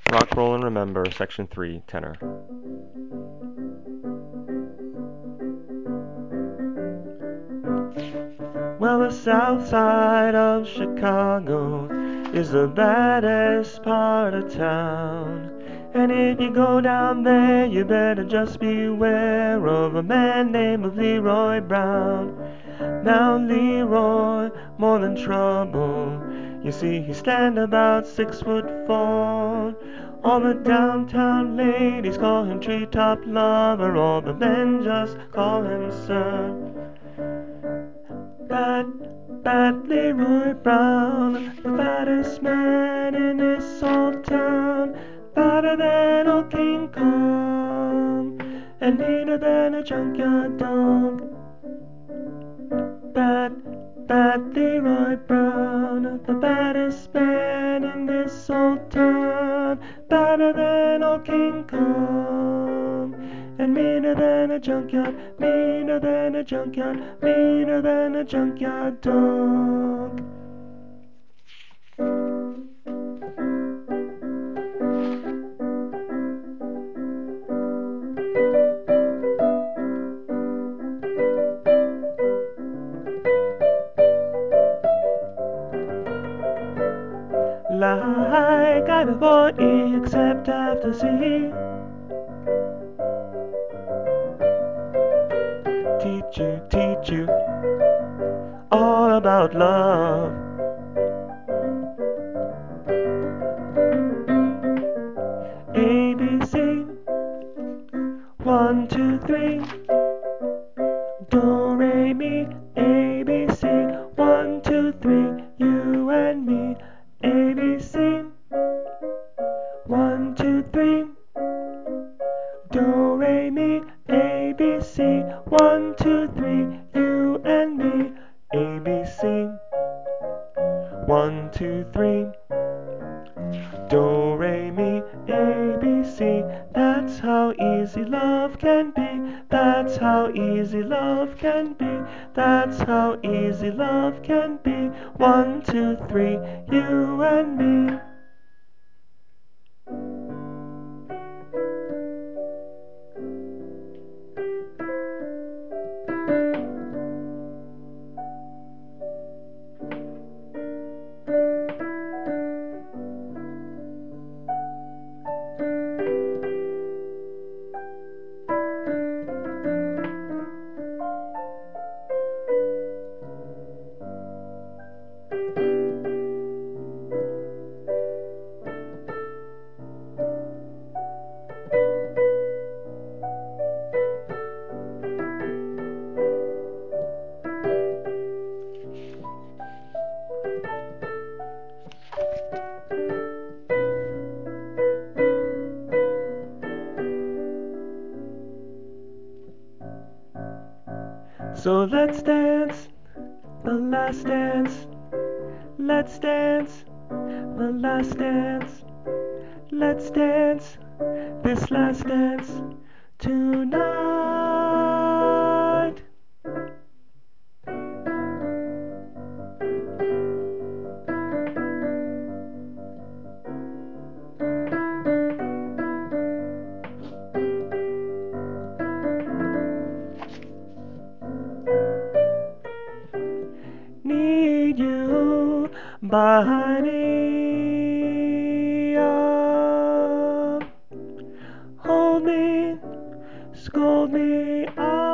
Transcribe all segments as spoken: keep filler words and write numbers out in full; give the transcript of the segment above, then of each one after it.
Rock, roll, and remember, section three, tenor. Well, the south side of Chicago is the baddest part of town. And if you go down there, you better just beware of a man named Leroy Brown. Now Leroy, more than trouble. You see, he stand about six foot four. All the downtown ladies call him treetop lover. All the men just call him sir. Bad, bad Leroy Brown, the baddest man in this old town. Badder than old King Kong, and meaner than a junkyard dog. Bad, bad Leroy Brown, the baddest man in this old town. Badder than old King Kong, and meaner than a junkyard, meaner than a junkyard, meaner than a junkyard dog. Like I before E, except after Z. Teach you, teach you all about love. A, B, C, one, two, three. Do, re, mi, A, B, C, one, two, three. You and me, A, B, C, one, two, three. Do, re, mi, A, B, C, one, two, three. You and me, A, B, C, one, two, three. Do, re, mi, A, B, C. That's how easy love can be. That's how easy love can be. That's how easy love can be. One, two, three, you and me. So let's dance, the last dance. Let's dance, the last dance. Let's dance, this last dance tonight. Need you by me, ah. Hold me, scold me,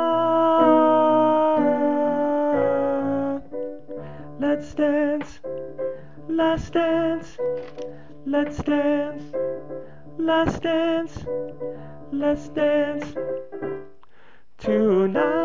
ah. Let's dance, last dance. Let's dance, last dance. Let's dance tonight.